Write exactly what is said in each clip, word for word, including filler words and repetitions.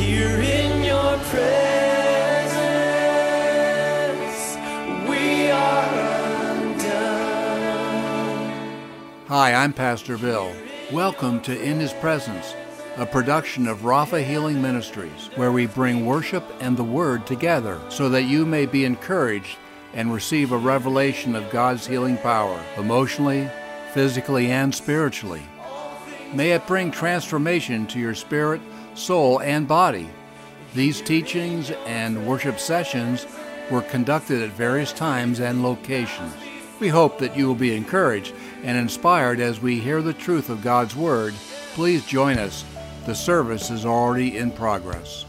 here in your presence, we are undone. Hi, I'm Pastor Bill. Welcome to In His Presence, a production of Rapha Healing Ministries, where we bring worship and the Word together so that you may be encouraged and receive a revelation of God's healing power, emotionally, physically, and spiritually. May it bring transformation to your spirit, soul, and body. These teachings and worship sessions were conducted at various times and locations. We hope that you will be encouraged and inspired as we hear the truth of God's Word. Please join us. The service is already in progress.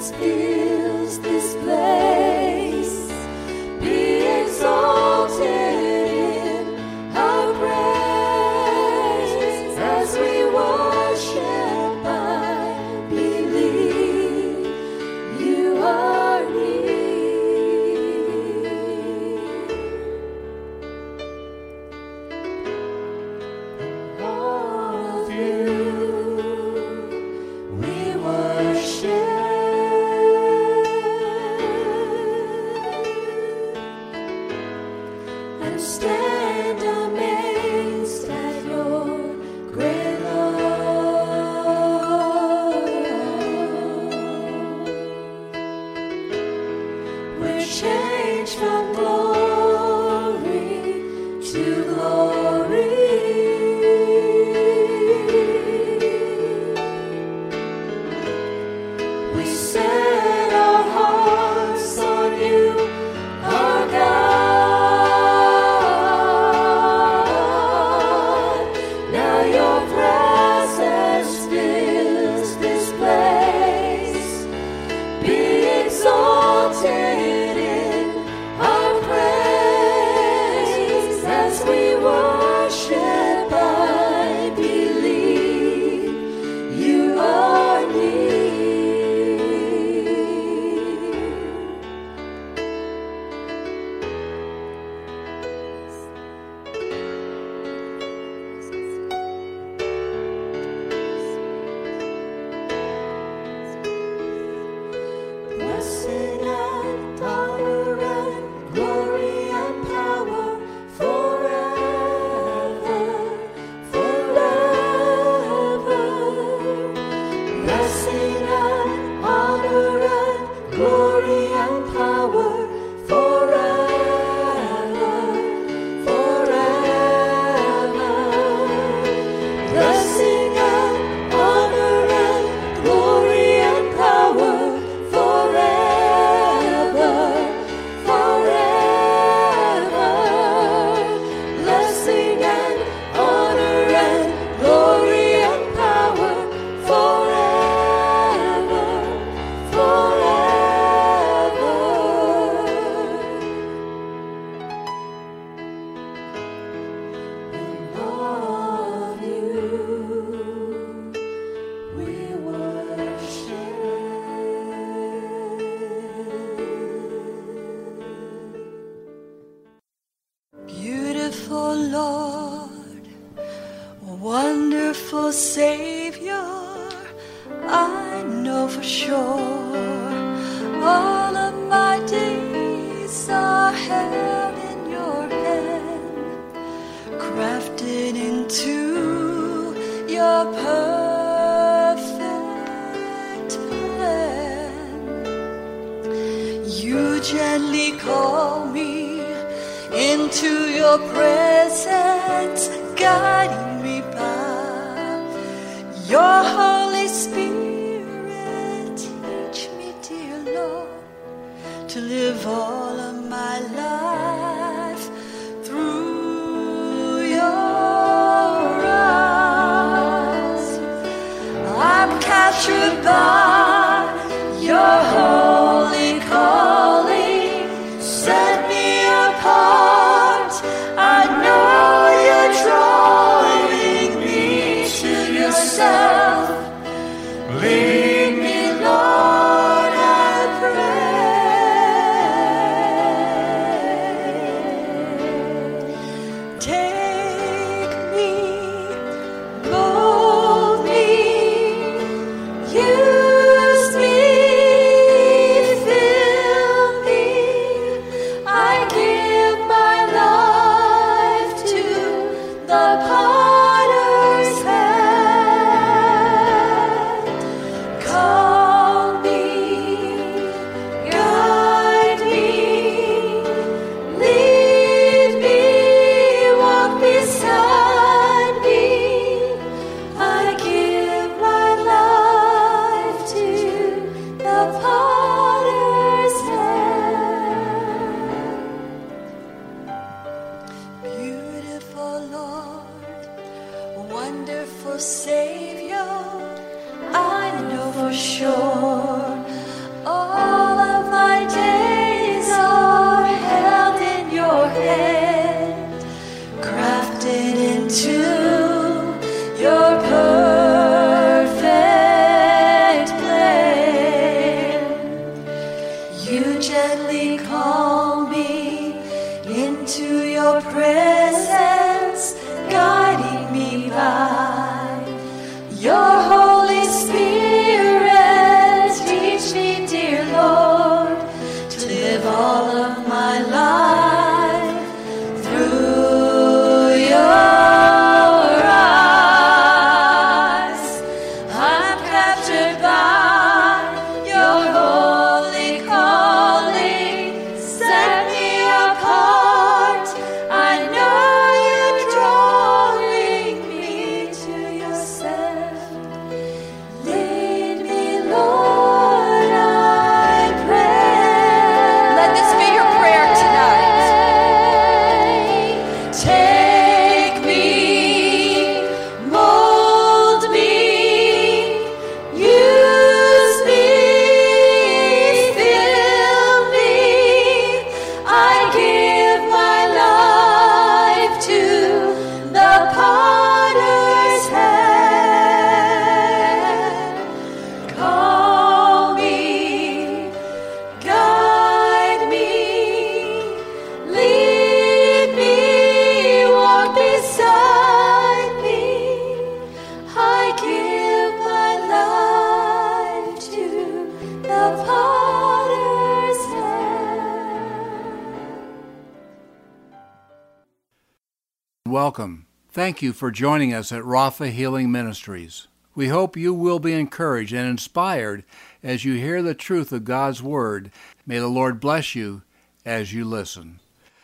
fills this place. Be exalted in our praise as we worship. I believe you are near. Of you we worship. And stand amazed at your great love, we change from glory to glory. We set our hearts on you, our God. Now your presence fills this place. Be exalted in our praise as we worship. I believe you are near. Blessing and honor and glory and power forever, forever. Blessing and honor and glory and power forever, forever. Blessing and honor and glory and power forever, forever. Blessing and honor and glory and power forever, forever. And of you we worship. Beautiful Lord, wonderful Savior, I know for sure all of my days are held in your hand, crafted into your perfect plan. You gently call me into your presence, guiding me by your Holy Spirit. Teach me, dear Lord, to live all of my life through your eyes. I'm captured by your holy calling. Set me apart. I know you're drawing me to yourself. Lead me, Lord, I pray. Take me, mold me, use me, fill me. I give my life to the potter's hand. Call me, guide me, lead me, walk beside me. I give my life to the potter's hand. Beautiful Lord, wonderful Savior, I know for sure captured by your holy calling. Set me apart. I know you're drawing me to yourself. Lead me, Lord, I pray. Let this be your prayer tonight. Take me, mold me, use me, fill me. I give my life to the potter's hand. Call me, guide me, lead me, walk beside me. I give my life to the potter's hand. Welcome. Thank you for joining us at Rapha Healing Ministries. We hope you will be encouraged and inspired as you hear the truth of God's Word. May the Lord bless you as you listen.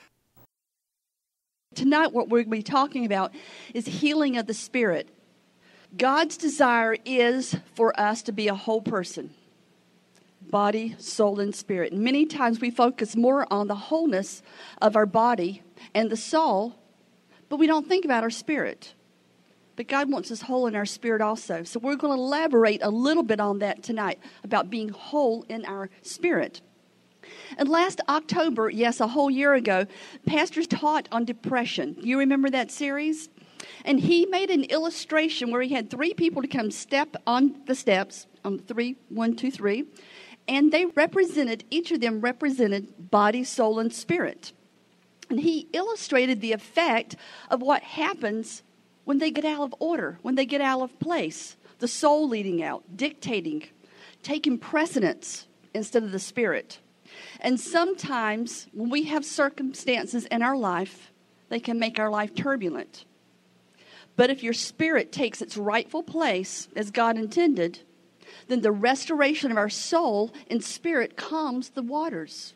Tonight, what we're going to be talking about is healing of the spirit. God's desire is for us to be a whole person, body, soul, and spirit. And many times we focus more on the wholeness of our body and the soul, but we don't think about our spirit. But God wants us whole in our spirit also. So we're going to elaborate a little bit on that tonight, about being whole in our spirit. And last October, yes, a whole year ago, pastors taught on depression. You remember that series? And he made an illustration where he had three people to come step on the steps, on three, one, two, three, and they represented, each of them represented body, soul, and spirit. And he illustrated the effect of what happens when they get out of order, when they get out of place. The soul leading out, dictating, taking precedence instead of the spirit. And sometimes when we have circumstances in our life, they can make our life turbulent. But if your spirit takes its rightful place as God intended, then the restoration of our soul and spirit calms the waters.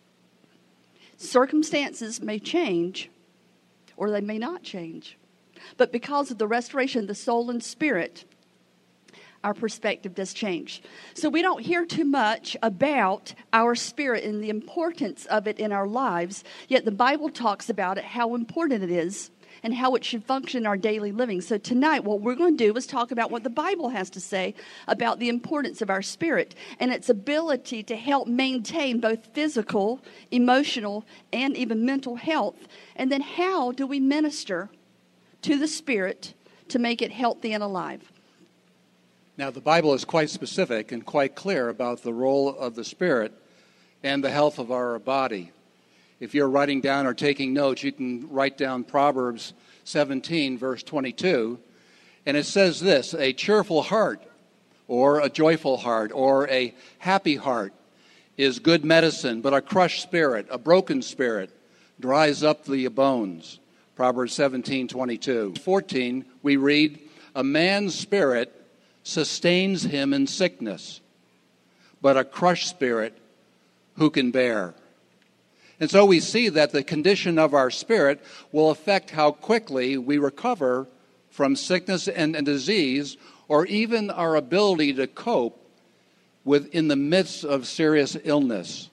Circumstances may change, or they may not change. But because of the restoration of the soul and spirit, our perspective does change. So we don't hear too much about our spirit and the importance of it in our lives, yet the Bible talks about it, how important it is, and how it should function in our daily living. So tonight, what we're going to do is talk about what the Bible has to say about the importance of our spirit and its ability to help maintain both physical, emotional, and even mental health. And then how do we minister to the spirit to make it healthy and alive? Now, the Bible is quite specific and quite clear about the role of the spirit and the health of our body. If you're writing down or taking notes, you can write down Proverbs seventeen, verse twenty-two, and it says this: a cheerful heart, or a joyful heart, or a happy heart is good medicine, but a crushed spirit, a broken spirit, dries up the bones. Proverbs seventeen, twenty-two. fourteen, we read, a man's spirit sustains him in sickness, but a crushed spirit who can bear? And so we see that the condition of our spirit will affect how quickly we recover from sickness and, and disease, or even our ability to cope with in the midst of serious illness.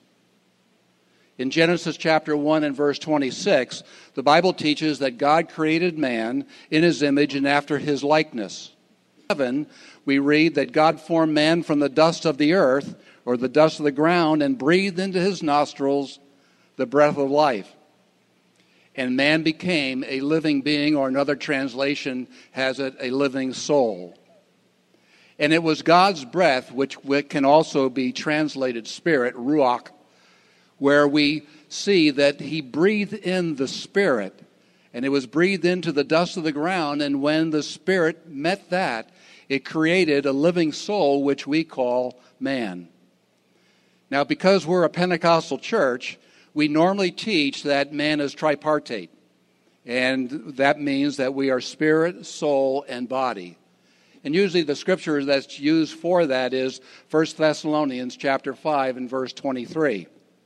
In Genesis chapter one and verse twenty-six, the Bible teaches that God created man in his image and after his likeness. Seven, we read that God formed man from the dust of the earth, or the dust of the ground, and breathed into his nostrils the breath of life. And man became a living being, or another translation has it, a living soul. And it was God's breath, which can also be translated spirit, ruach, where we see that he breathed in the spirit, and it was breathed into the dust of the ground, and when the spirit met that, it created a living soul, which we call man. Now, because we're a Pentecostal church, we normally teach that man is tripartite, and that means that we are spirit, soul, and body. And usually the scripture that's used for that is First Thessalonians chapter five and verse twenty-three.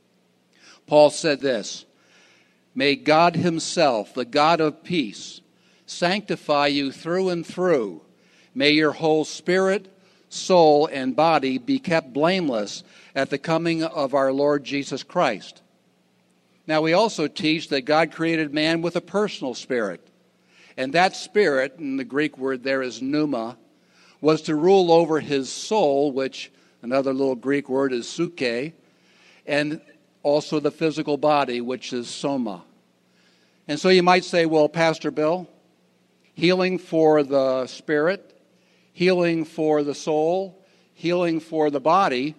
Paul said this, "May God himself, the God of peace, sanctify you through and through. May your whole spirit, soul, and body be kept blameless at the coming of our Lord Jesus Christ." Now, we also teach that God created man with a personal spirit. And that spirit, and the Greek word there is pneuma, was to rule over his soul, which another little Greek word is psyche, and also the physical body, which is soma. And so you might say, well, Pastor Bill, healing for the spirit, healing for the soul, healing for the body,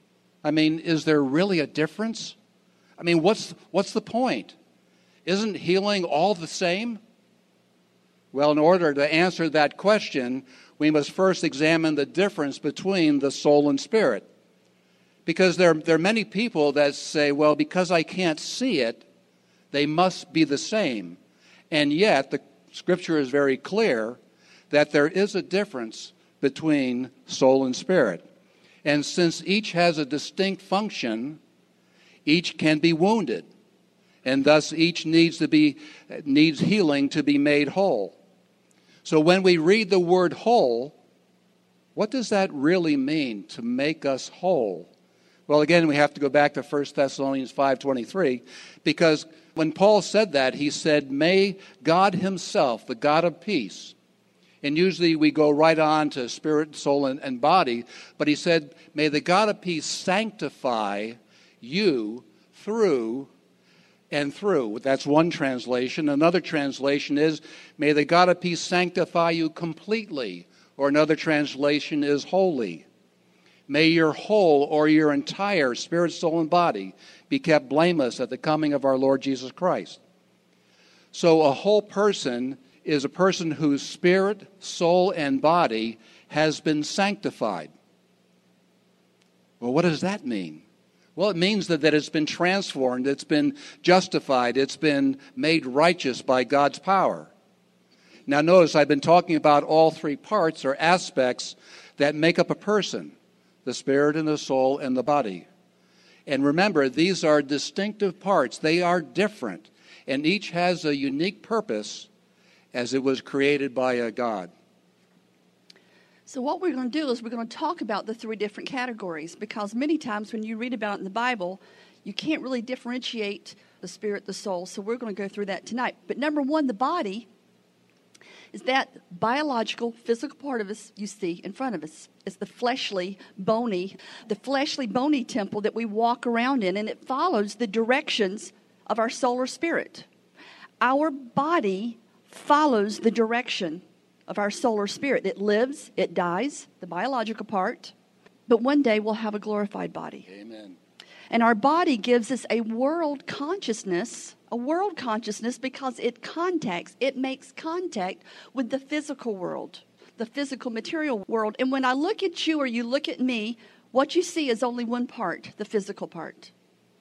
I mean, is there really a difference? I mean, what's what's the point? Isn't healing all the same? Well, in order to answer that question, we must first examine the difference between the soul and spirit. Because there, there are many people that say, well, because I can't see it, they must be the same. And yet, the Scripture is very clear that there is a difference between soul and spirit. And since each has a distinct function, each can be wounded. And thus each needs to be needs healing to be made whole. So when we read the word whole, what does that really mean, to make us whole? Well, again, we have to go back to First Thessalonians five twenty-three, because when Paul said that, he said, "May God himself, the God of peace," and usually we go right on to spirit, soul, and, and body, but he said, "May the God of peace sanctify you through and through." That's one translation. Another translation is, "May the God of peace sanctify you completely," or another translation is wholly. May your whole or your entire spirit, soul, and body be kept blameless at the coming of our Lord Jesus Christ. So a whole person is a person whose spirit, soul, and body has been sanctified. Well, what does that mean? Well, it means that, that it's been transformed, it's been justified, it's been made righteous by God's power. Now notice I've been talking about all three parts or aspects that make up a person: the spirit and the soul and the body. And remember, these are distinctive parts. They are different. And each has a unique purpose as it was created by a God. So what we're going to do is we're going to talk about the three different categories, because many times when you read about it in the Bible, you can't really differentiate the spirit, the soul. So we're going to go through that tonight. But number one, the body is that biological, physical part of us you see in front of us. It's the fleshly, bony, the fleshly, bony temple that we walk around in, and it follows the directions of our soul or spirit. Our body follows the direction of our soul or spirit. It lives, it dies, the biological part, but one day we'll have a glorified body. Amen. And our body gives us a world consciousness, a world consciousness because it contacts, it makes contact with the physical world, the physical material world. And when I look at you or you look at me, what you see is only one part, the physical part.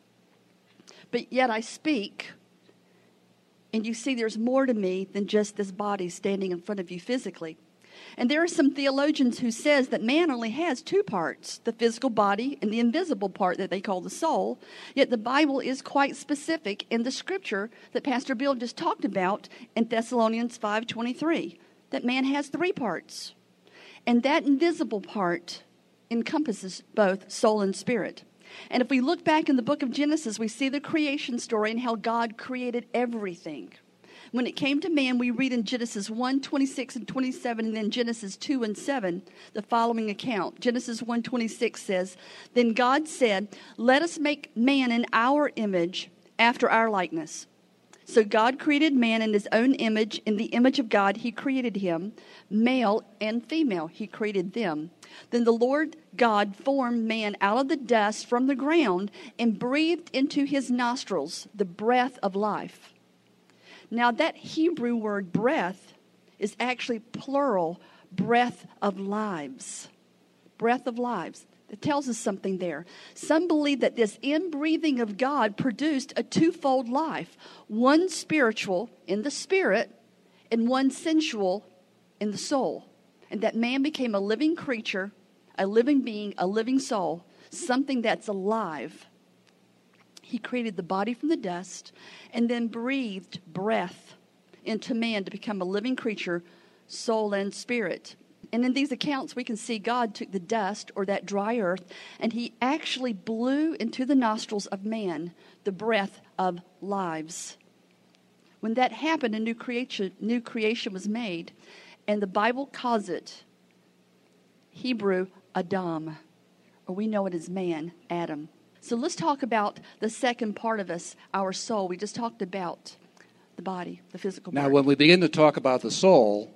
But yet I speak, and you see there's more to me than just this body standing in front of you physically. And there are some theologians who says that man only has two parts, the physical body and the invisible part that they call the soul. Yet the Bible is quite specific in the scripture that Pastor Bill just talked about in Thessalonians five twenty-three, that man has three parts. And that invisible part encompasses both soul and spirit. And if we look back in the book of Genesis, we see the creation story and how God created everything. When it came to man, we read in Genesis one, twenty-six and twenty-seven, and then Genesis two and seven, the following account. Genesis one twenty-six says, "Then God said, 'Let us make man in our image, after our likeness.' So God created man in his own image. In the image of God, he created him. Male and female, he created them. Then the Lord God formed man out of the dust from the ground and breathed into his nostrils the breath of life." Now that Hebrew word breath is actually plural, breath of lives. Breath of lives. It tells us something there. Some believe that this inbreathing of God produced a twofold life, one spiritual in the spirit and one sensual in the soul. and that man became a living creature, a living being, a living soul, something that's alive. He created the body from the dust and then breathed breath into man to become a living creature, soul and spirit. And in these accounts, we can see God took the dust, or that dry earth, and he actually blew into the nostrils of man the breath of lives. When that happened, a new creation, new creation was made, and the Bible calls it Hebrew Adam, or we know it as man, Adam. So let's talk about the second part of us, our soul. We just talked about the body, the physical Now, part. when we begin to talk about the soul,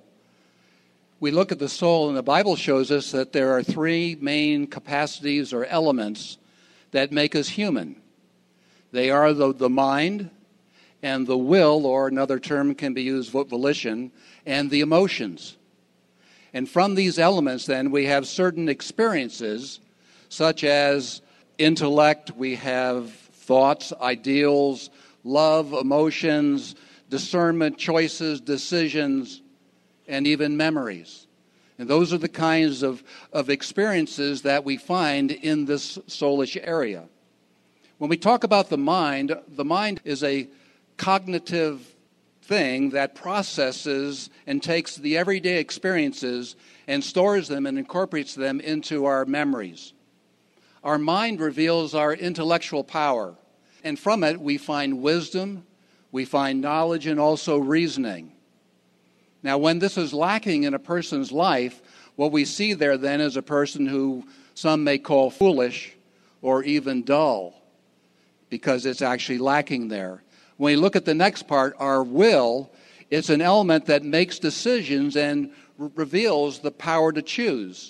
we look at the soul, and the Bible shows us that there are three main capacities or elements that make us human. They are the, the mind and the will, or another term can be used, volition, and the emotions. And from these elements, then, we have certain experiences, such as intellect, we have thoughts, ideals, love, emotions, discernment, choices, decisions, and even memories. And those are the kinds of, of experiences that we find in this soulish area. When we talk about the mind, the mind is a cognitive thing that processes and takes the everyday experiences and stores them and incorporates them into our memories. Our mind reveals our intellectual power, and from it we find wisdom, we find knowledge, and also reasoning. Now, when this is lacking in a person's life, what we see there then is a person who some may call foolish or even dull, because it's actually lacking there. When we look at the next part, our will, it's an element that makes decisions and r- reveals the power to choose.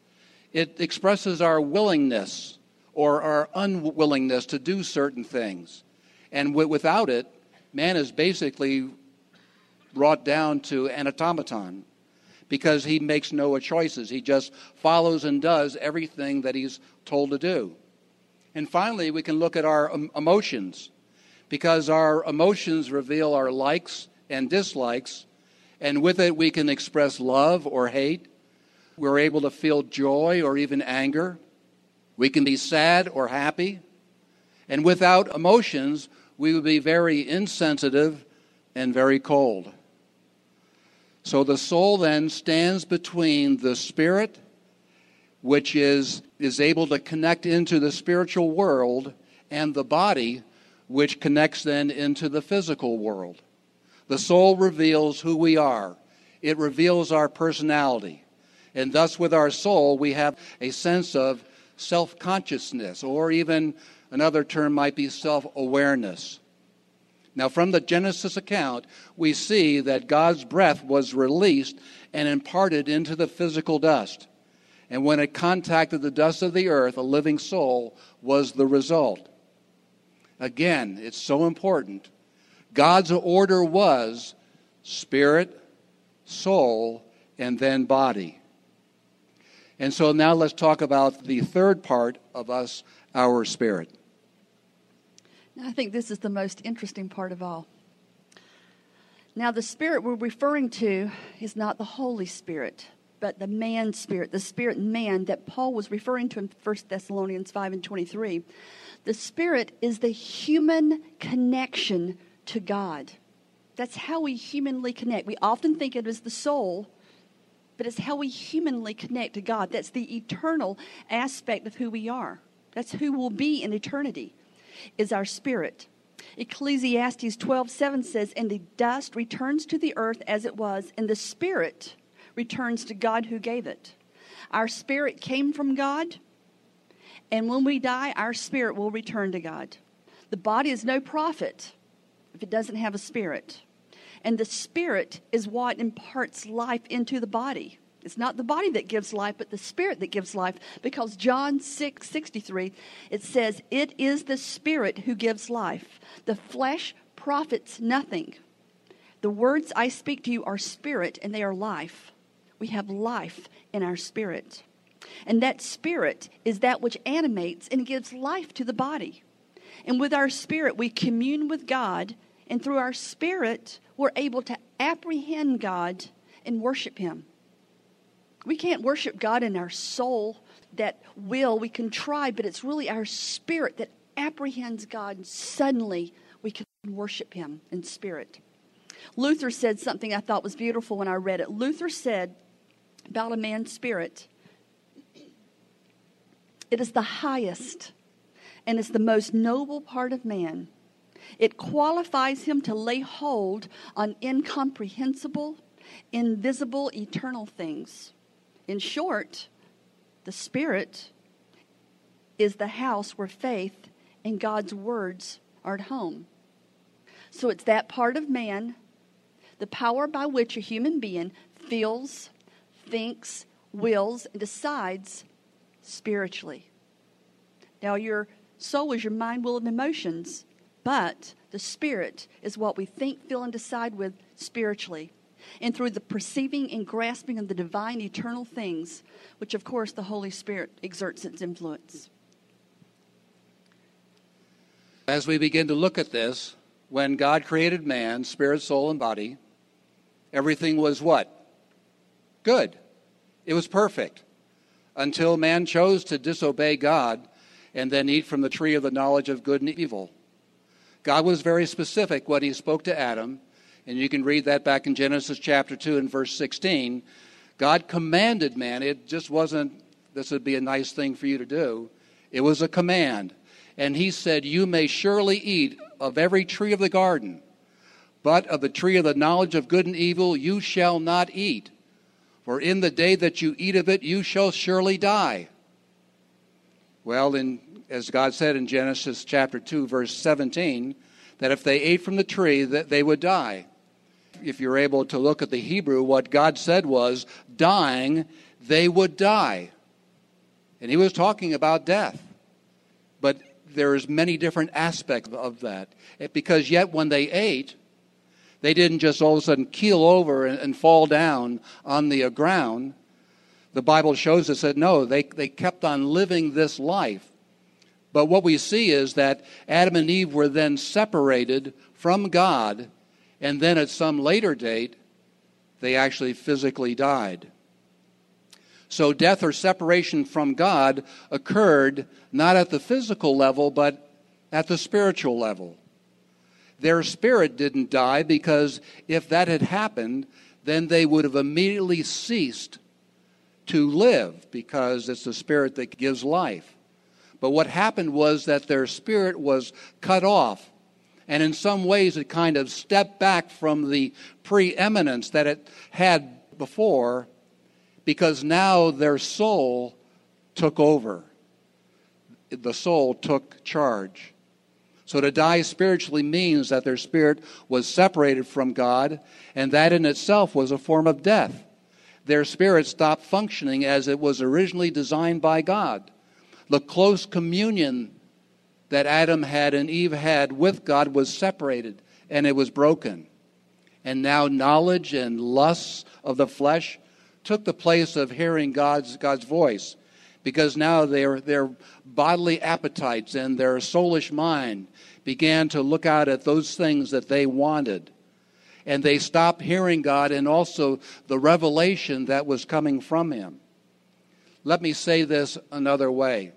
It expresses our willingness or our unwillingness to do certain things. And w- without it, man is basically brought down to an automaton, because he makes no choices. He just follows and does everything that he's told to do. And finally, we can look at our um, emotions, because our emotions reveal our likes and dislikes, and with it we can express love or hate. We're able to feel joy or even anger. We can be sad or happy. And without emotions, we would be very insensitive and very cold. So the soul then stands between the spirit, which is, is able to connect into the spiritual world, and the body, which connects then into the physical world. The soul reveals who we are. It reveals our personality. And thus with our soul, we have a sense of self-consciousness, or even another term might be self-awareness. Now, from the Genesis account, we see that God's breath was released and imparted into the physical dust. And when it contacted the dust of the earth, a living soul was the result. Again, it's so important. God's order was spirit, soul, and then body. And so now let's talk about the third part of us, our spirit. I think this is the most interesting part of all. Now, the spirit we're referring to is not the Holy Spirit, but the man spirit, the spirit man that Paul was referring to in First Thessalonians five and twenty-three. The spirit is the human connection to God. That's how we humanly connect. We often think it is the soul, but it's how we humanly connect to God. That's the eternal aspect of who we are. That's who we'll be in eternity, is our spirit. Ecclesiastes twelve seven says, "And the dust returns to the earth as it was, and the spirit returns to God who gave it." Our spirit came from God, and when we die, our spirit will return to God. The body is no profit if it doesn't have a spirit. And the spirit is what imparts life into the body. It's not the body that gives life, but the spirit that gives life. Because John six sixty-three, it says, "It is the spirit who gives life. The flesh profits nothing. The words I speak to you are spirit, and they are life." We have life in our spirit. And that spirit is that which animates and gives life to the body. And with our spirit, we commune with God. And through our spirit, we're able to apprehend God and worship Him. We can't worship God in our soul, that will. We can try, but it's really our spirit that apprehends God, and suddenly we can worship him in spirit. Luther said something I thought was beautiful when I read it. Luther said about a man's spirit, it is the highest and is the most noble part of man. It qualifies him to lay hold on incomprehensible, invisible, eternal things. In short, the spirit is the house where faith and God's words are at home. So it's that part of man, the power by which a human being feels, thinks, wills, and decides spiritually. Now, your soul is your mind, will, and emotions, but the spirit is what we think, feel, and decide with spiritually. And through the perceiving and grasping of the divine eternal things, which, of course, the Holy Spirit exerts its influence. As we begin to look at this, when God created man, spirit, soul, and body, everything was what? Good. It was perfect. Until man chose to disobey God and then eat from the tree of the knowledge of good and evil. God was very specific when he spoke to Adam, and you can read that back in Genesis chapter two and verse sixteen. God commanded man. It just wasn't, this would be a nice thing for you to do. It was a command. And he said, you may surely eat of every tree of the garden, but of the tree of the knowledge of good and evil you shall not eat. For in the day that you eat of it, you shall surely die. Well, in, as God said in Genesis chapter two, verse seventeen, that if they ate from the tree, that they would die. If you're able to look at the Hebrew, what God said was, dying, they would die. And he was talking about death. But there's many different aspects of that. Because yet when they ate, they didn't just all of a sudden keel over and, and fall down on the uh, ground. The Bible shows us that no, they, they kept on living this life. But what we see is that Adam and Eve were then separated from God, and then at some later date, they actually physically died. So death or separation from God occurred not at the physical level, but at the spiritual level. Their spirit didn't die, because if that had happened, then they would have immediately ceased to live, because it's the spirit that gives life. But what happened was that their spirit was cut off. And in some ways it kind of stepped back from the preeminence that it had before, because now their soul took over. The soul took charge. So to die spiritually means that their spirit was separated from God, and that in itself was a form of death. Their spirit stopped functioning as it was originally designed by God. The close communion that Adam had and Eve had with God was separated, and it was broken. And now knowledge and lusts of the flesh took the place of hearing God's God's voice, because now their their bodily appetites and their soulish mind began to look out at those things that they wanted. And they stopped hearing God and also the revelation that was coming from him. Let me say this another way.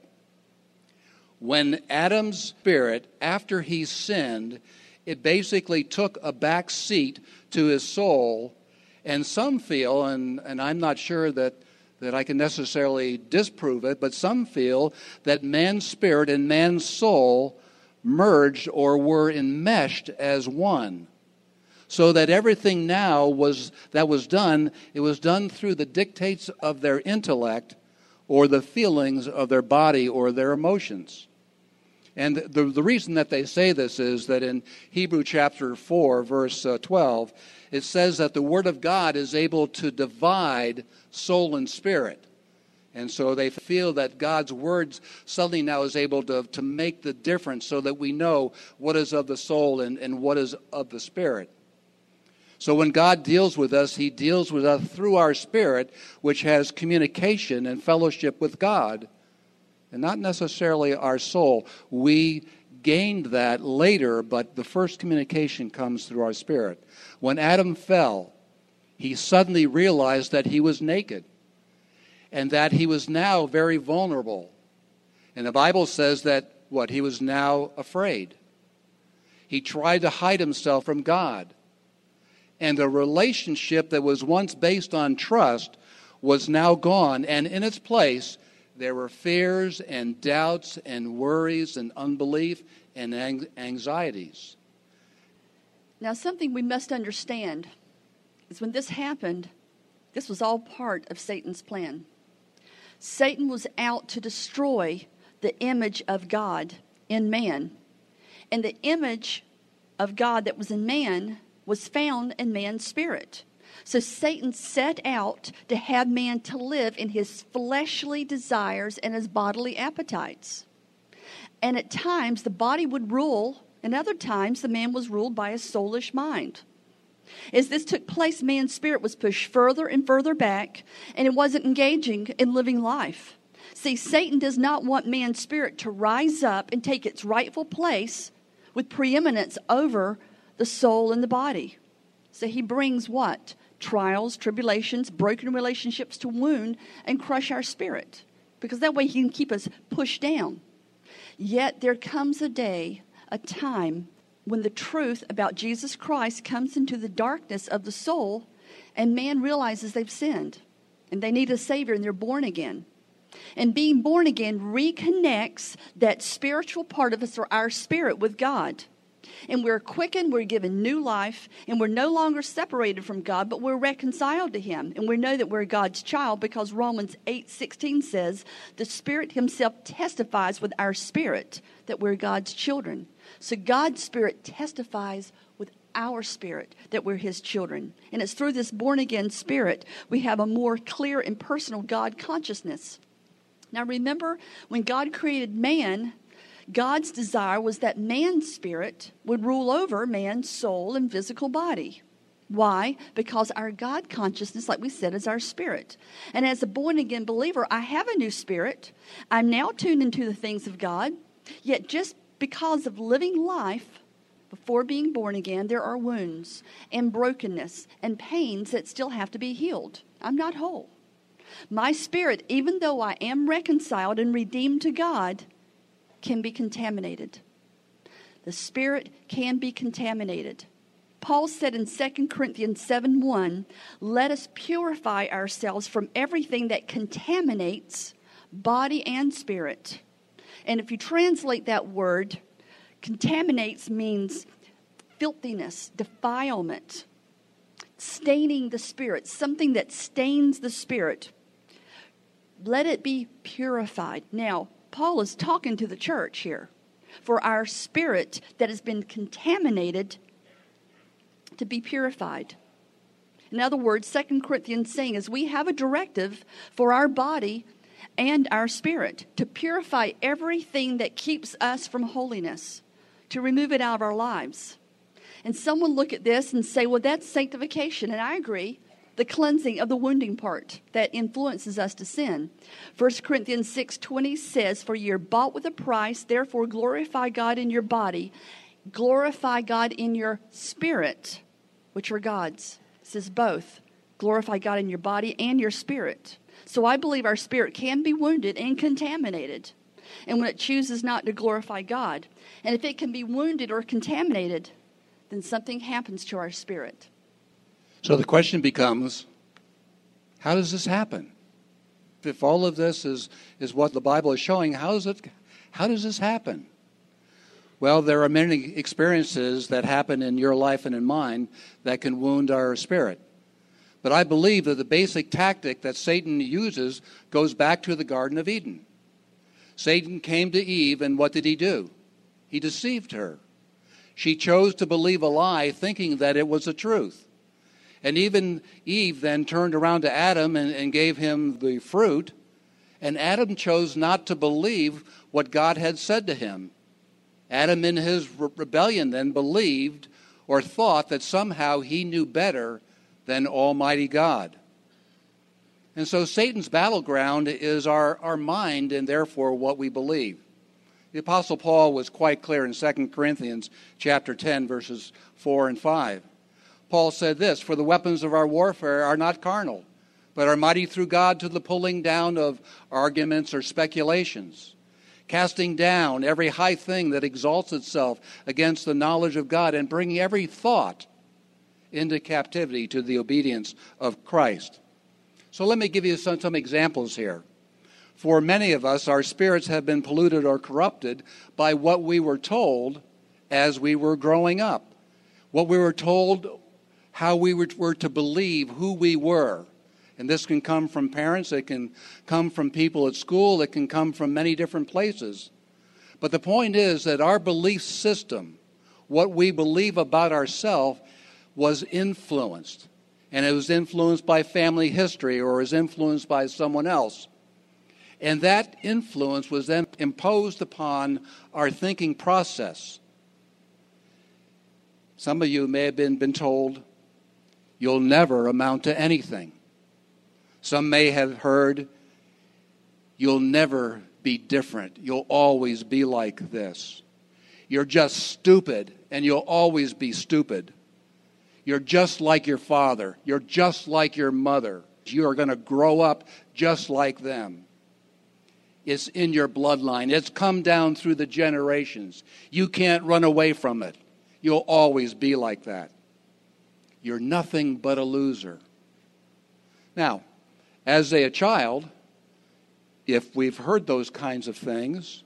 When Adam's spirit, after he sinned, it basically took a back seat to his soul. And some feel, and, and I'm not sure that, that I can necessarily disprove it, but some feel that man's spirit and man's soul merged or were enmeshed as one. So that everything now was that was done, it was done through the dictates of their intellect or the feelings of their body or their emotions. And the, the reason that they say this is that in Hebrews chapter four, verse uh, twelve, it says that the Word of God is able to divide soul and spirit. And so they feel that God's Word suddenly now is able to, to make the difference so that we know what is of the soul and, and what is of the spirit. So when God deals with us, he deals with us through our spirit, which has communication and fellowship with God, and not necessarily our soul. We gained that later, but the first communication comes through our spirit. When Adam fell, he suddenly realized that he was naked. and that he was now very vulnerable. And the Bible says that, what, he was now afraid. He tried to hide himself from God. And the relationship that was once based on trust was now gone, and in its place there were fears and doubts and worries and unbelief and ang- anxieties. Now, something we must understand is when this happened, this was all part of Satan's plan. Satan was out to destroy the image of God in man. And the image of God that was in man was found in man's spirit. So Satan set out to have man to live in his fleshly desires and his bodily appetites. And at times the body would rule, and other times the man was ruled by a soulish mind. As this took place, man's spirit was pushed further and further back, and it wasn't engaging in living life. See, Satan does not want man's spirit to rise up and take its rightful place with preeminence over the soul and the body. So he brings what? Trials, tribulations, broken relationships to wound and crush our spirit, because that way he can keep us pushed down. Yet there comes a day, a time, when the truth about Jesus Christ comes into the darkness of the soul, and man realizes they've sinned and they need a Savior, and they're born again. And being born again reconnects that spiritual part of us, or our spirit, with God. And we're quickened, we're given new life, and we're no longer separated from God, but we're reconciled to Him. And we know that we're God's child because Romans eight sixteen says, the Spirit Himself testifies with our spirit that we're God's children. So God's Spirit testifies with our spirit that we're His children. And it's through this born-again spirit we have a more clear and personal God consciousness. Now remember, when God created man, God's desire was that man's spirit would rule over man's soul and physical body. Why? Because our God consciousness, like we said, is our spirit. And as a born-again believer, I have a new spirit. I'm now tuned into the things of God. Yet just because of living life before being born again, there are wounds and brokenness and pains that still have to be healed. I'm not whole. My spirit, even though I am reconciled and redeemed to God, can be contaminated. The spirit can be contaminated. Paul said in Second Corinthians seven one, let us purify ourselves from everything that contaminates body and spirit. And if you translate that word, contaminates means filthiness, defilement, staining the spirit, something that stains the spirit. Let it be purified. Now, Paul is talking to the church here for our spirit that has been contaminated to be purified. In other words, Second Corinthians saying is we have a directive for our body and our spirit to purify everything that keeps us from holiness, to remove it out of our lives. And someone look at this and say, well, that's sanctification. And I agree. The cleansing of the wounding part that influences us to sin. First Corinthians six twenty says, for you're bought with a price, therefore glorify God in your body. Glorify God in your spirit, which are God's. It says both. Glorify God in your body and your spirit. So I believe our spirit can be wounded and contaminated. And when it chooses not to glorify God, and if it can be wounded or contaminated, then something happens to our spirit. So the question becomes, how does this happen? If all of this is, is what the Bible is showing, how is it, how does this happen? Well, there are many experiences that happen in your life and in mine that can wound our spirit. But I believe that the basic tactic that Satan uses goes back to the Garden of Eden. Satan came to Eve, and what did he do? He deceived her. She chose to believe a lie, thinking that it was the truth. And even Eve then turned around to Adam and, and gave him the fruit. And Adam chose not to believe what God had said to him. Adam, in his re- rebellion, then believed or thought that somehow he knew better than Almighty God. And so Satan's battleground is our, our mind, and therefore what we believe. The Apostle Paul was quite clear in Second Corinthians chapter ten, verses four and five. Paul said this, for the weapons of our warfare are not carnal, but are mighty through God to the pulling down of arguments or speculations, casting down every high thing that exalts itself against the knowledge of God, and bringing every thought into captivity to the obedience of Christ. So let me give you some, some examples here. For many of us, our spirits have been polluted or corrupted by what we were told as we were growing up. What we were told, how we were, were to believe who we were. And this can come from parents, it can come from people at school, it can come from many different places. But the point is that our belief system, what we believe about ourselves, was influenced. And it was influenced by family history or was influenced by someone else. And that influence was then imposed upon our thinking process. Some of you may have been, been told, you'll never amount to anything. Some may have heard, you'll never be different. You'll always be like this. You're just stupid, and you'll always be stupid. You're just like your father. You're just like your mother. You are going to grow up just like them. It's in your bloodline. It's come down through the generations. You can't run away from it. You'll always be like that. You're nothing but a loser. Now, as a child, if we've heard those kinds of things,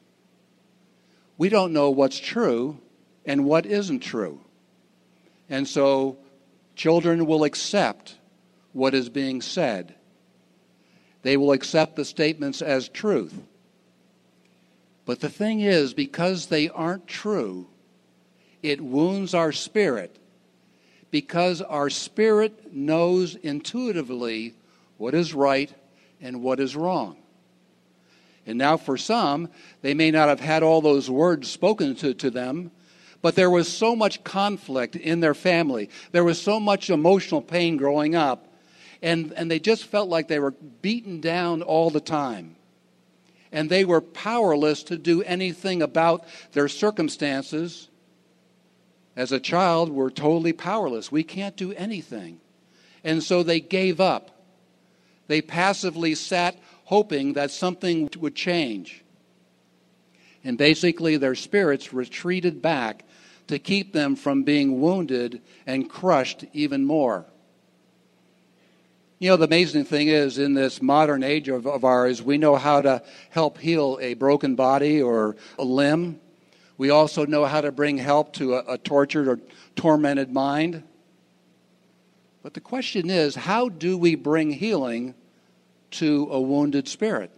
we don't know what's true and what isn't true. And so children will accept what is being said. They will accept the statements as truth. But the thing is, because they aren't true, it wounds our spirit, because our spirit knows intuitively what is right and what is wrong. And now for some, they may not have had all those words spoken to, to them, but there was so much conflict in their family. There was so much emotional pain growing up, and, and they just felt like they were beaten down all the time. And they were powerless to do anything about their circumstances. As a child, we're totally powerless. We can't do anything. And so they gave up. They passively sat hoping that something would change. And basically their spirits retreated back to keep them from being wounded and crushed even more. You know, the amazing thing is, in this modern age of, of ours, we know how to help heal a broken body or a limb. We also know how to bring help to a, a tortured or tormented mind. But the question is, how do we bring healing to a wounded spirit?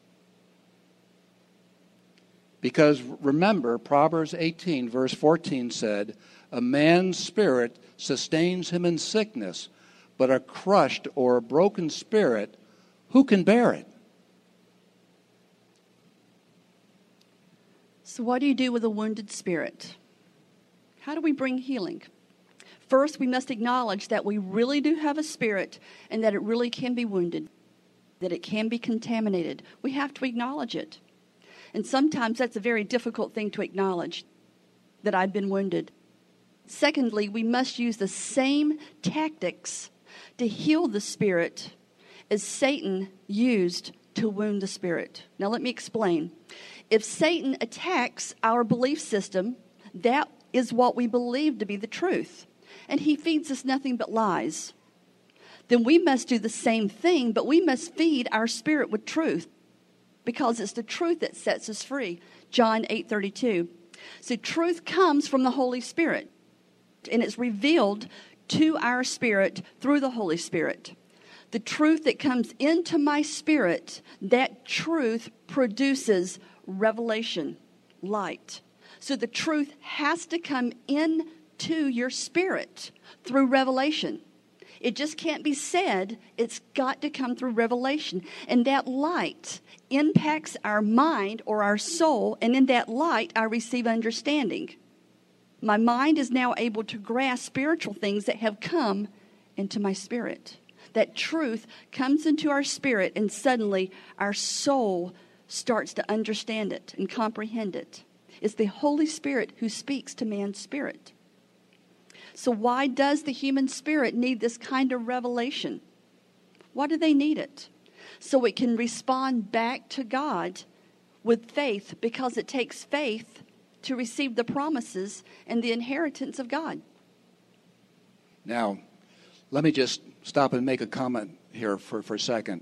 Because remember, Proverbs eighteen, verse fourteen said, a man's spirit sustains him in sickness, but a crushed or a broken spirit, who can bear it? So what do you do with a wounded spirit? How do we bring healing? First, we must acknowledge that we really do have a spirit and that it really can be wounded, that it can be contaminated. We have to acknowledge it. And sometimes that's a very difficult thing to acknowledge, that I've been wounded. Secondly, we must use the same tactics to heal the spirit as Satan used to wound the spirit. Now let me explain. If Satan attacks our belief system, that is what we believe to be the truth, and he feeds us nothing but lies. Then we must do the same thing, but we must feed our spirit with truth, because it's the truth that sets us free. John eight thirty-two. So truth comes from the Holy Spirit, and it's revealed to our spirit through the Holy Spirit. The truth that comes into my spirit, that truth produces revelation, light. So the truth has to come into your spirit through revelation. It just can't be said. It's got to come through revelation. And that light impacts our mind or our soul, and in that light I receive understanding. My mind is now able to grasp spiritual things that have come into my spirit. That truth comes into our spirit, and suddenly our soul starts to understand it and comprehend it. It's the Holy Spirit who speaks to man's spirit. So why does the human spirit need this kind of revelation? Why do they need it? So it can respond back to God with faith, because it takes faith to receive the promises and the inheritance of God. Now, let me just stop and make a comment here for, for a second.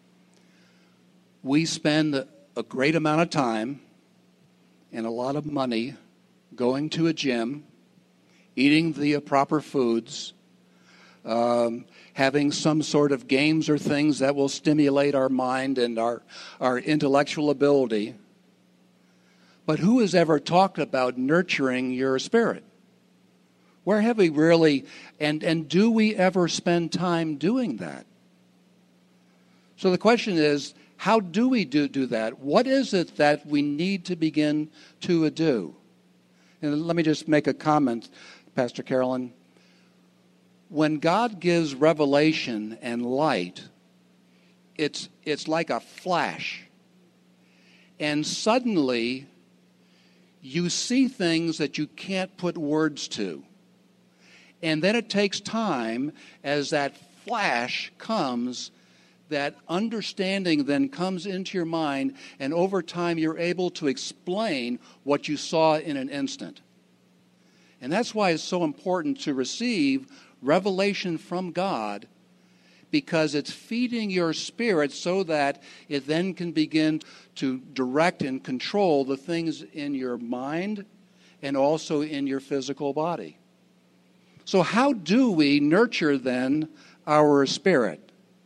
We spend a great amount of time and a lot of money going to a gym, eating the proper foods, um, having some sort of games or things that will stimulate our mind and our, our intellectual ability. But who has ever talked about nurturing your spirit? Where have we really, and, and do we ever spend time doing that? So the question is, how do we do, do that? What is it that we need to begin to do? And let me just make a comment, Pastor Carolyn. When God gives revelation and light, it's, it's like a flash. And suddenly, you see things that you can't put words to. And then it takes time as that flash comes, that understanding then comes into your mind, and over time you're able to explain what you saw in an instant. And that's why it's so important to receive revelation from God, because it's feeding your spirit so that it then can begin to direct and control the things in your mind and also in your physical body. So how do we nurture then our spirit?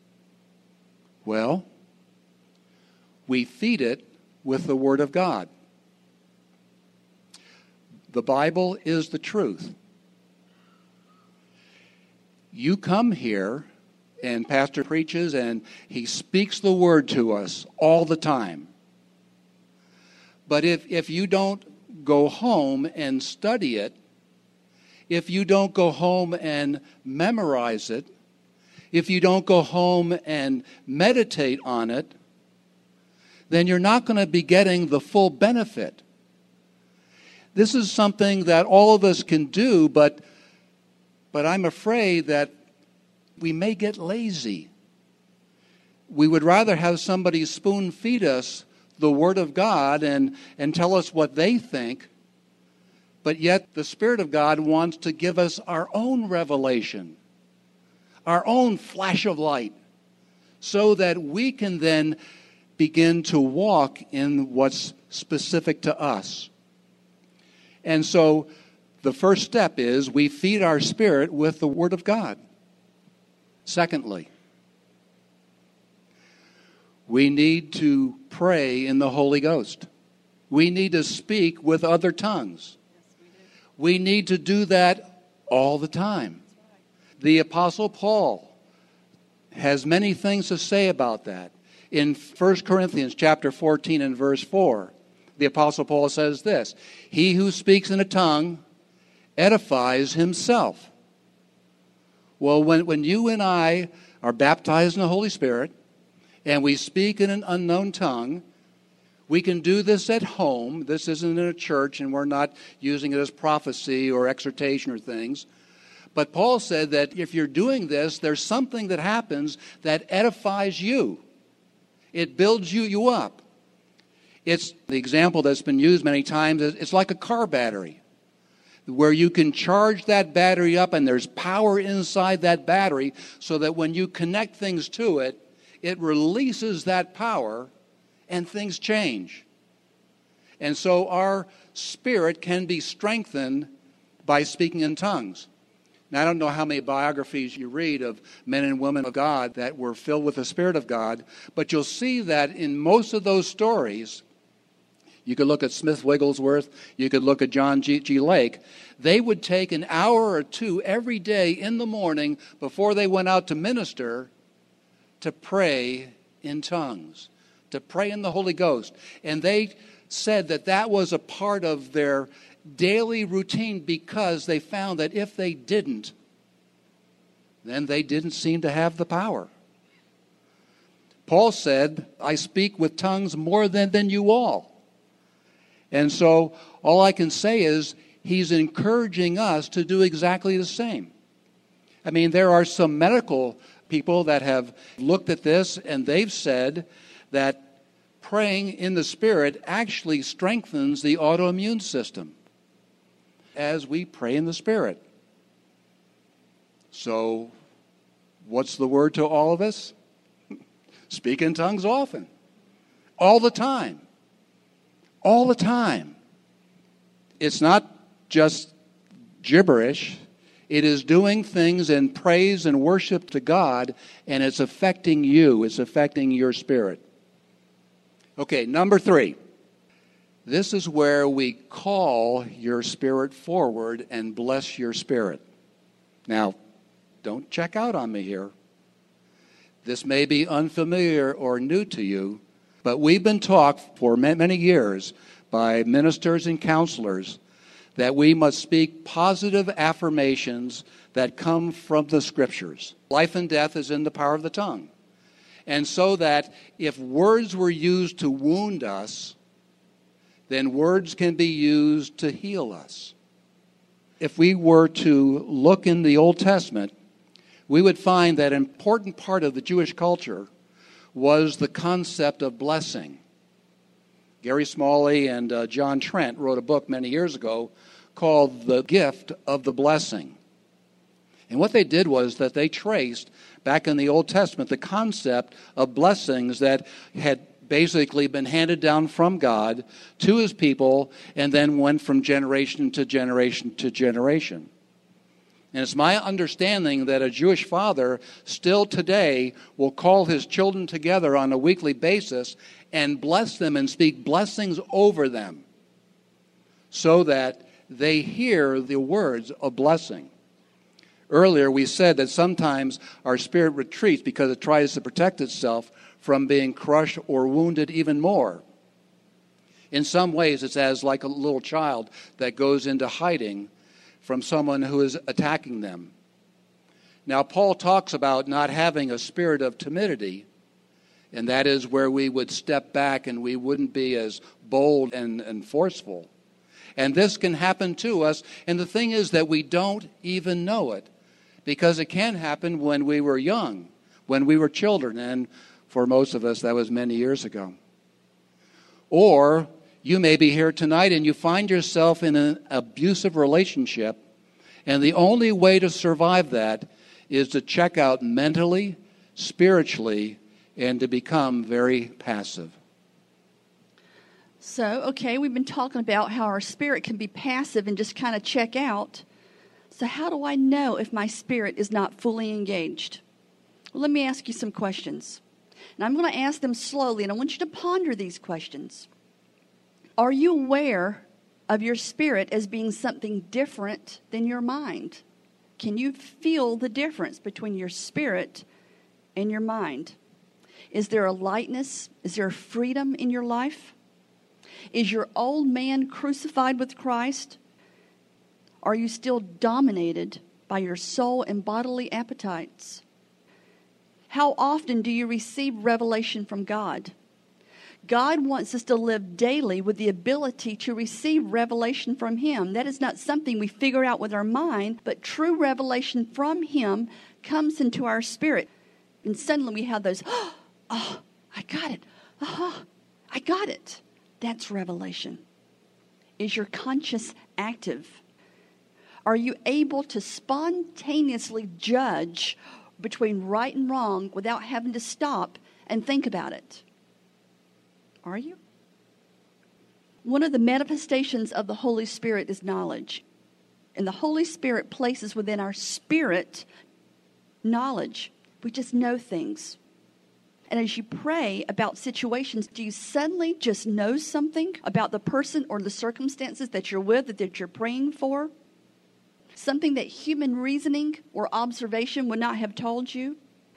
Well, we feed it with the Word of God. The Bible is the truth. You come here, and Pastor preaches, and he speaks the Word to us all the time. But if, if you don't go home and study it, if you don't go home and memorize it, if you don't go home and meditate on it, then you're not going to be getting the full benefit. This is something that all of us can do, but, but I'm afraid that we may get lazy. We would rather have somebody spoon feed us the Word of God and, and tell us what they think, but yet the Spirit of God wants to give us our own revelation, our own flash of light, so that we can then begin to walk in what's specific to us. And so the first step is we feed our spirit with the Word of God. Secondly, we need to pray in the Holy Ghost. We need to speak with other tongues. We need to do that all the time. The Apostle Paul has many things to say about that. In First Corinthians chapter fourteen and verse four, the Apostle Paul says this: "He who speaks in a tongue edifies himself." Well, when, when you and I are baptized in the Holy Spirit and we speak in an unknown tongue, we can do this at home. This isn't in a church, and we're not using it as prophecy or exhortation or things. But Paul said that if you're doing this, there's something that happens that edifies you. It builds you, you up. It's the example that's been used many times. It's like a car battery, where you can charge that battery up, and there's power inside that battery so that when you connect things to it, it releases that power and things change. And so our spirit can be strengthened by speaking in tongues. Now, I don't know how many biographies you read of men and women of God that were filled with the Spirit of God, but you'll see that in most of those stories, you could look at Smith Wigglesworth, you could look at John G. G. Lake, they would take an hour or two every day in the morning before they went out to minister to pray in tongues, to pray in the Holy Ghost. And they said that that was a part of their daily routine, because they found that if they didn't, then they didn't seem to have the power. Paul said, "I speak with tongues more than, than you all." And so all I can say is he's encouraging us to do exactly the same. I mean, there are some medical people that have looked at this, and they've said that praying in the Spirit actually strengthens the autoimmune system as we pray in the Spirit. So, what's the word to all of us? Speak in tongues often. All the time. All the time. It's not just gibberish. It is doing things in praise and worship to God, and it's affecting you. It's affecting your spirit. Okay, number three. This is where we call your spirit forward and bless your spirit. Now, don't check out on me here. This may be unfamiliar or new to you, but we've been taught for many years by ministers and counselors that we must speak positive affirmations that come from the Scriptures. Life and death is in the power of the tongue. And so that if words were used to wound us, then words can be used to heal us. If we were to look in the Old Testament, we would find that an important part of the Jewish culture was the concept of blessing. Gary Smalley and uh, John Trent wrote a book many years ago called The Gift of the Blessing. And what they did was that they traced back in the Old Testament the concept of blessings that had basically been handed down from God to his people and then went from generation to generation to generation. And it's my understanding that a Jewish father still today will call his children together on a weekly basis and bless them and speak blessings over them so that they hear the words of blessing. Earlier we said that sometimes our spirit retreats because it tries to protect itself from being crushed or wounded even more. In some ways it's as like a little child that goes into hiding from someone who is attacking them. Now, Paul talks about not having a spirit of timidity, and that is where we would step back and we wouldn't be as bold and, and forceful. And this can happen to us, and the thing is that we don't even know it, because it can happen when we were young, when we were children, and for most of us that was many years ago. Or you may be here tonight and you find yourself in an abusive relationship, and the only way to survive that is to check out mentally, spiritually, and to become very passive. So, okay, we've been talking about how our spirit can be passive and just kind of check out. So how do I know if my spirit is not fully engaged? Well, let me ask you some questions. And I'm going to ask them slowly, and I want you to ponder these questions. Are you aware of your spirit as being something different than your mind? Can you feel the difference between your spirit and your mind? Is there a lightness? Is there a freedom in your life? Is your old man crucified with Christ? Are you still dominated by your soul and bodily appetites? How often do you receive revelation from God? God wants us to live daily with the ability to receive revelation from Him. That is not something we figure out with our mind, but true revelation from Him comes into our spirit. And suddenly we have those, oh, oh I got it. Oh, I got it. That's revelation. Is your conscience active? Are you able to spontaneously judge between right and wrong without having to stop and think about it? Are you? One of the manifestations of the Holy Spirit is knowledge. And the Holy Spirit places within our spirit knowledge. We just know things. And as you pray about situations, do you suddenly just know something about the person or the circumstances that you're with, that you're praying for? Something that human reasoning or observation would not have told you?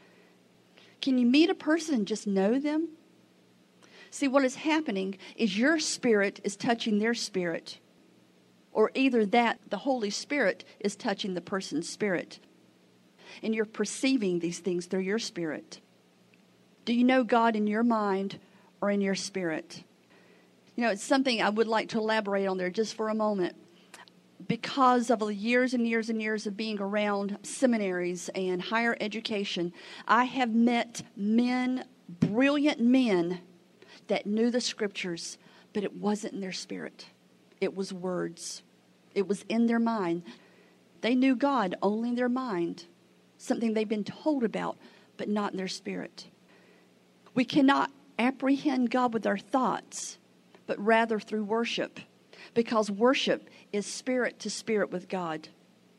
Can you meet a person and just know them? See, what is happening is your spirit is touching their spirit. Or either that, the Holy Spirit is touching the person's spirit. And you're perceiving these things through your spirit. Do you know God in your mind or in your spirit? You know, it's something I would like to elaborate on there just for a moment. because of the years and years and years of being around seminaries and higher education, I have met men, brilliant men, that knew the scriptures, but it wasn't in their spirit. It was words. It was in their mind. They knew God only in their mind, something they've been told about, but not in their spirit. We cannot apprehend God with our thoughts, but rather through worship, because worship is spirit to spirit with God.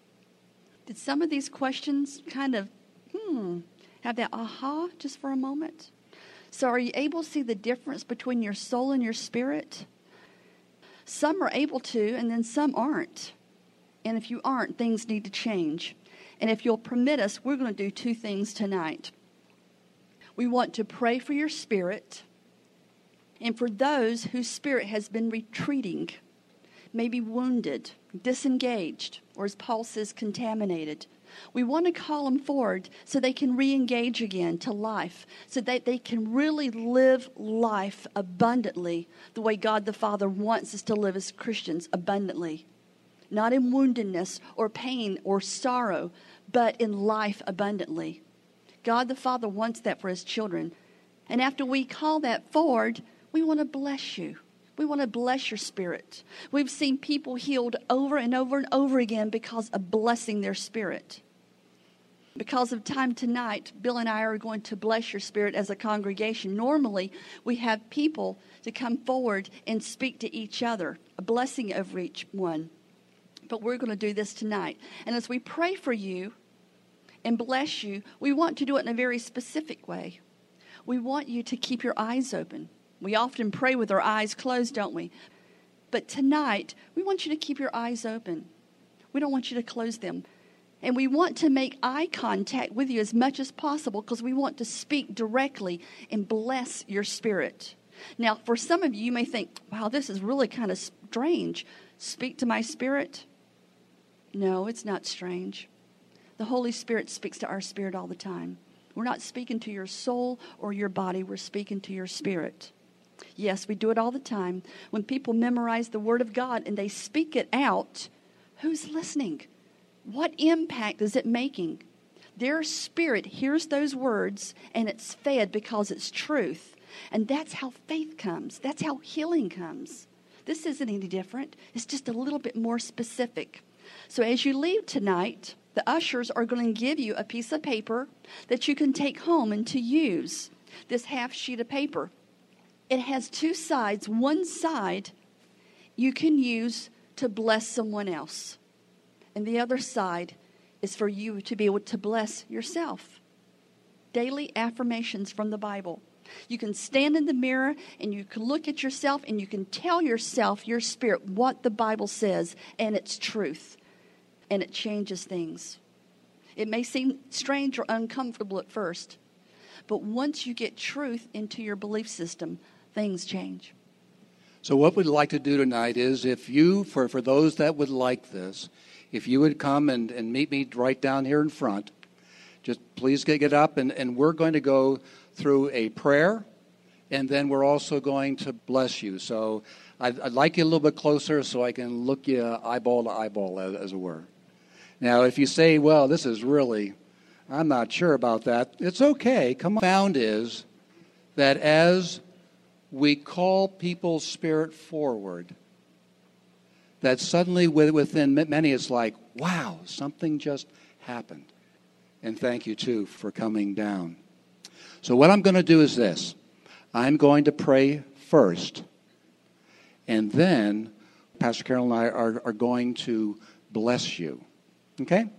Did some of these questions kind of, hmm, have that aha just for a moment? So are you able to see the difference between your soul and your spirit? Some are able to, and then some aren't. And if you aren't, things need to change. And if you'll permit us, we're going to do two things tonight. We want to pray for your spirit and for those whose spirit has been retreating, maybe wounded, disengaged, or as Paul says, contaminated. We want to call them forward so they can re-engage again to life, so that they can really live life abundantly the way God the Father wants us to live as Christians, abundantly. Not in woundedness or pain or sorrow, but in life abundantly. God the Father wants that for his children. And after we call that forward, we want to bless you. We want to bless your spirit. We've seen people healed over and over and over again because of blessing their spirit. Because of time tonight, Bill and I are going to bless your spirit as a congregation. Normally, we have people to come forward and speak to each other, a blessing over each one. But we're going to do this tonight. And as we pray for you and bless you, we want to do it in a very specific way. We want you to keep your eyes open. We often pray with our eyes closed, don't we? But tonight, we want you to keep your eyes open. We don't want you to close them. And we want to make eye contact with you as much as possible because we want to speak directly and bless your spirit. Now, for some of you, you may think, wow, this is really kind of strange. Speak to my spirit? No, it's not strange. The Holy Spirit speaks to our spirit all the time. We're not speaking to your soul or your body. We're speaking to your spirit. Yes, we do it all the time. When people memorize the Word of God and they speak it out, who's listening? What impact is it making? Their spirit hears those words and it's fed because it's truth. And that's how faith comes. That's how healing comes. This isn't any different. It's just a little bit more specific. So as you leave tonight, the ushers are going to give you a piece of paper that you can take home and to use. This half sheet of paper. It has two sides. One side you can use to bless someone else. And the other side is for you to be able to bless yourself. Daily affirmations from the Bible. You can stand in the mirror and you can look at yourself and you can tell yourself, your spirit, what the Bible says, and it's truth. And it changes things. It may seem strange or uncomfortable at first, but once you get truth into your belief system, things change. So what we'd like to do tonight is if you, for, for those that would like this, if you would come and, and meet me right down here in front, just please get, get up and, and we're going to go through a prayer and then we're also going to bless you. So I'd, I'd like you a little bit closer so I can look you eyeball to eyeball, as, as it were. Now, if you say, well, this is really, I'm not sure about that, it's okay. Come on. Found is that as we call people's spirit forward, that suddenly within many it's like, wow, something just happened. And thank you, too, for coming down. So what I'm going to do is this. I'm going to pray first. And then Pastor Carol and I are, are going to bless you. Okay?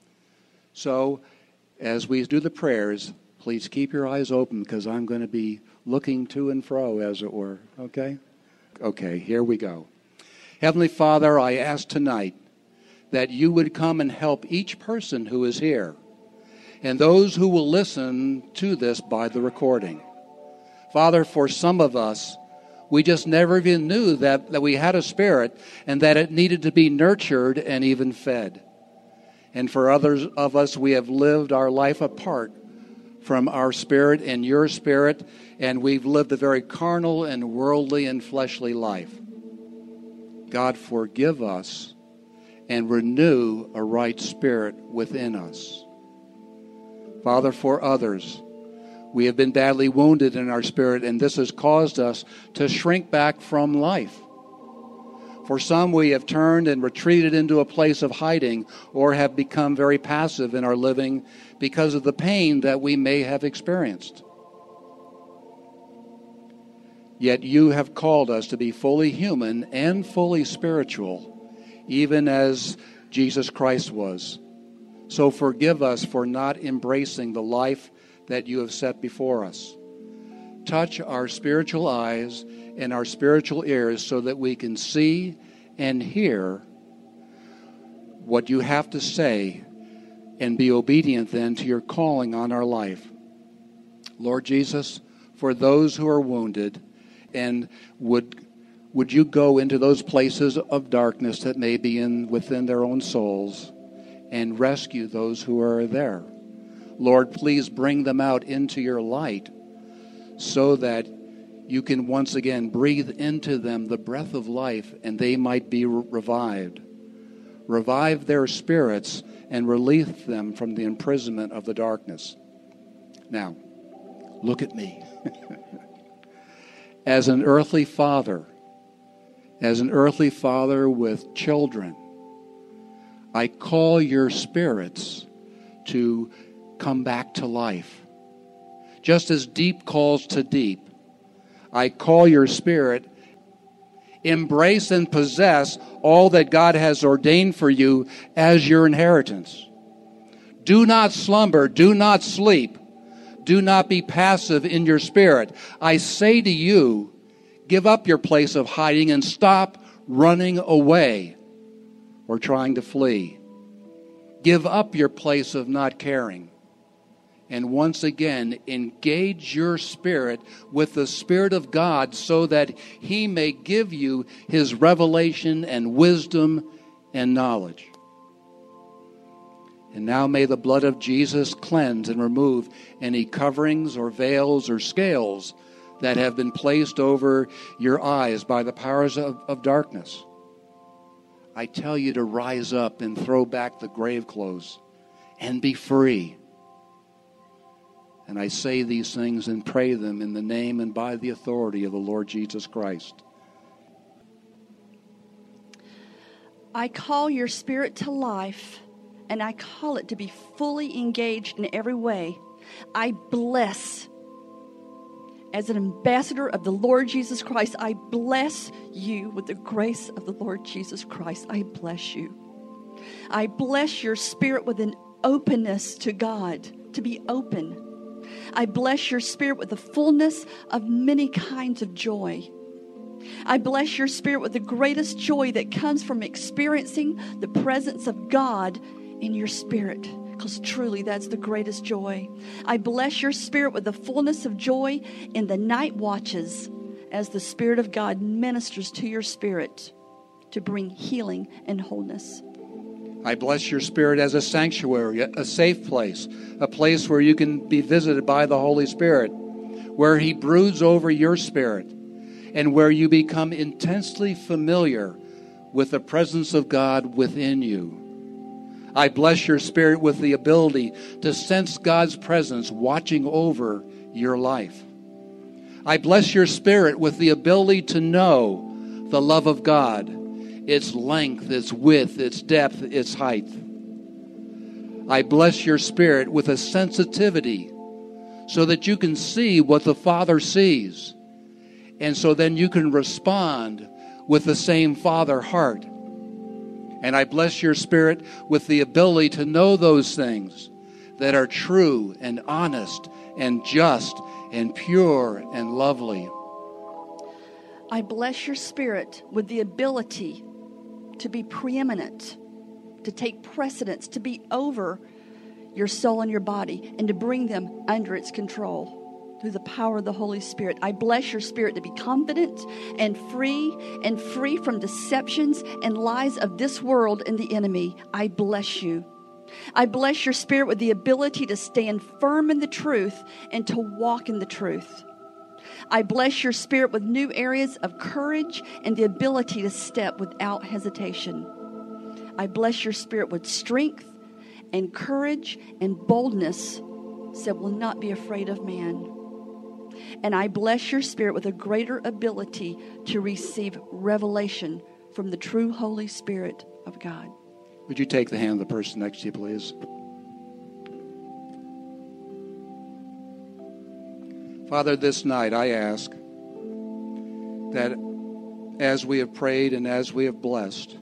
So as we do the prayers, please keep your eyes open because I'm going to be looking to and fro, as it were. Okay? Okay, here we go. Heavenly Father, I ask tonight that you would come and help each person who is here and those who will listen to this by the recording. Father, for some of us, we just never even knew that, that we had a spirit and that it needed to be nurtured and even fed. And for others of us, we have lived our life apart from our spirit and your spirit, and we've lived a very carnal and worldly and fleshly life. God, forgive us and renew a right spirit within us. Father, for others, we have been badly wounded in our spirit, and this has caused us to shrink back from life. For some, we have turned and retreated into a place of hiding or have become very passive in our living because of the pain that we may have experienced. Yet you have called us to be fully human and fully spiritual, even as Jesus Christ was. So forgive us for not embracing the life that you have set before us. Touch our spiritual eyes and our spiritual ears so that we can see and hear what you have to say and be obedient then to your calling on our life. Lord Jesus, for those who are wounded, and would would you go into those places of darkness that may be in within their own souls and rescue those who are there. Lord, please bring them out into your light so that you can once again breathe into them the breath of life and they might be re- revived. Revive their spirits and release them from the imprisonment of the darkness. Now, look at me. As an earthly father, as an earthly father with children, I call your spirits to come back to life. Just as deep calls to deep, I call your spirit, embrace and possess all that God has ordained for you as your inheritance. Do not slumber, do not sleep, do not be passive in your spirit. I say to you, give up your place of hiding and stop running away or trying to flee. Give up your place of not caring. And once again, engage your spirit with the Spirit of God so that He may give you His revelation and wisdom and knowledge. And now may the blood of Jesus cleanse and remove any coverings or veils or scales that have been placed over your eyes by the powers of, of darkness. I tell you to rise up and throw back the grave clothes and be free. And I say these things and pray them in the name and by the authority of the Lord Jesus Christ. I call your spirit to life, and I call it to be fully engaged in every way. I bless, as an ambassador of the Lord Jesus Christ, I bless you with the grace of the Lord Jesus Christ. I bless you. I bless your spirit with an openness to God, to be open. I bless your spirit with the fullness of many kinds of joy. I bless your spirit with the greatest joy that comes from experiencing the presence of God in your spirit, because truly that's the greatest joy. I bless your spirit with the fullness of joy in the night watches as the Spirit of God ministers to your spirit to bring healing and wholeness. I bless your spirit as a sanctuary, a safe place, a place where you can be visited by the Holy Spirit, where He broods over your spirit, and where you become intensely familiar with the presence of God within you. I bless your spirit with the ability to sense God's presence watching over your life. I bless your spirit with the ability to know the love of God, its length, its width, its depth, its height. I bless your spirit with a sensitivity so that you can see what the Father sees. And so then you can respond with the same Father heart. And I bless your spirit with the ability to know those things that are true and honest and just and pure and lovely. I bless your spirit with the ability to be preeminent, to take precedence, to be over your soul and your body, and to bring them under its control through the power of the Holy Spirit. I bless your spirit to be confident and free and free from deceptions and lies of this world and the enemy. I bless you. I bless your spirit with the ability to stand firm in the truth and to walk in the truth. I bless your spirit with new areas of courage and the ability to step without hesitation. I bless your spirit with strength and courage and boldness, so will not be afraid of man. And I bless your spirit with a greater ability to receive revelation from the true Holy Spirit of God. Would you take the hand of the person next to you, please? Father, this night I ask that as we have prayed and as we have blessed,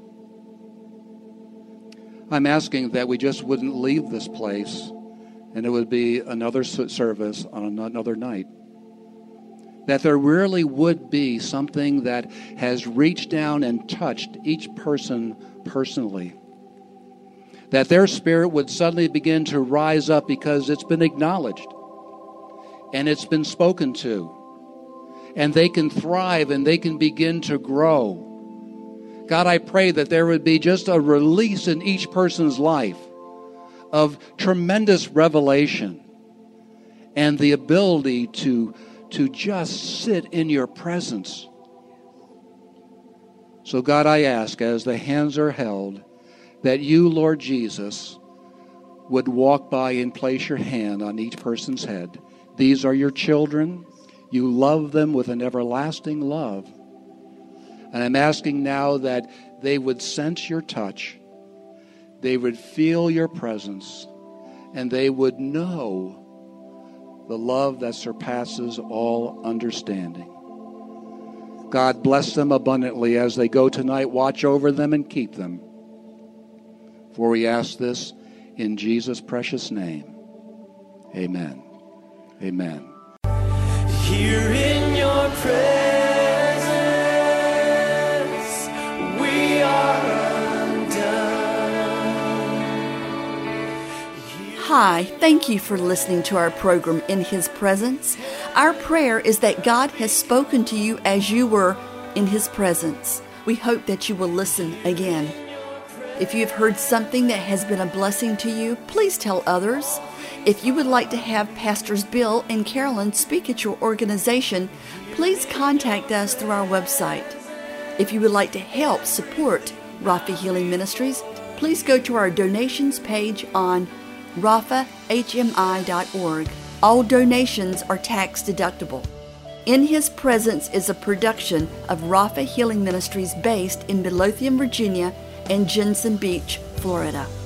I'm asking that we just wouldn't leave this place and it would be another service on another night. That there really would be something that has reached down and touched each person personally. That their spirit would suddenly begin to rise up because it's been acknowledged and it's been spoken to. And they can thrive and they can begin to grow. God, I pray that there would be just a release in each person's life of tremendous revelation and the ability to, to just sit in your presence. So God, I ask, as the hands are held, that you, Lord Jesus, would walk by and place your hand on each person's head. These are your children. You love them with an everlasting love. And I'm asking now that they would sense your touch, they would feel your presence, and they would know the love that surpasses all understanding. God, bless them abundantly as they go tonight. Watch over them and keep them. For we ask this in Jesus' precious name. Amen. Amen. Here in your presence, we are undone. Hi, thank you for listening to our program, In His Presence. Our prayer is that God has spoken to you as you were in His presence. We hope that you will listen again. If you have heard something that has been a blessing to you, please tell others. If you would like to have Pastors Bill and Carolyn speak at your organization, please contact us through our website. If you would like to help support Rapha Healing Ministries, please go to our donations page on rapha h m i dot org. All donations are tax deductible. In His Presence is a production of Rapha Healing Ministries based in Midlothian, Virginia and Jensen Beach, Florida.